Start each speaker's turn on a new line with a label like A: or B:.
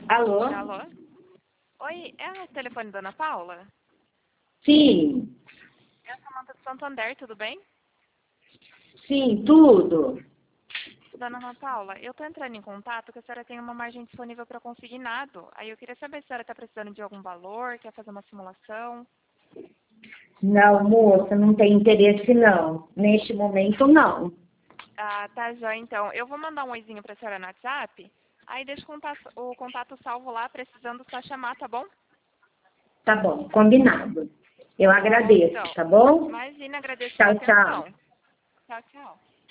A: Alô?
B: Alô? Oi, é o telefone da Ana Paula?
A: Sim,
B: É a Samanta do Santander, tudo bem?
A: sim, tudo.
B: Dona Ana Paula, eu tô entrando em contato que a senhora tem uma margem disponível para consignado. Aí eu queria saber se a senhora está precisando de algum valor, quer fazer uma simulação.
A: Não, moça, não tem interesse não. Neste momento, não.
B: Ah, tá já então. Eu vou mandar um oizinho para a senhora no WhatsApp. Aí deixa o contato salvo lá, precisando só chamar, tá bom?
A: Tá bom, combinado. Eu
B: Tá bom
A: agradeço,
B: então.
A: tá bom?
B: Imagina, agradeço pela
A: Tchau, tchau.
B: atenção. Tchau, tchau.